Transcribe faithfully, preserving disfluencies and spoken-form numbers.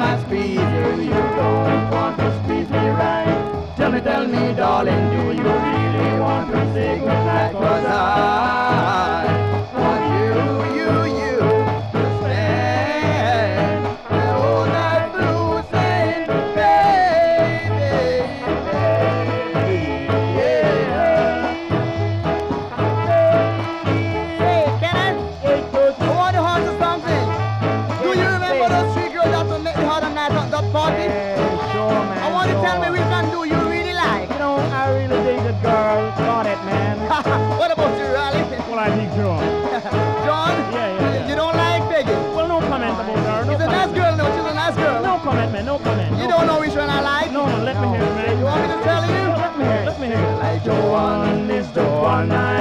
wanna squeeze you, you don't want to squeeze me right. Tell me, tell me, darling, do you really want to say goodnight? 'Cause I want you, you, you to spend the whole night through saying, baby, baby, yeah. Hey, Kenneth, I want to ask you something. Do you remember those three girls that will make the other night at that party? Hey, sure, man. I want to sure. tell me which one do you really like? You know, I really dig that girl. Got it, man. What about you, Raleigh? Well, I think John. John? Yeah, yeah, yeah. You don't like Peggy? Well, no comment about her. No She's a nice comment. girl, no, she's a nice girl. No comment, man. No comment. You no don't comment. know which one I like? No, no, let me hear it, man. You want me to tell you? Let me hear it. Let me hear it. Like Joan is the one I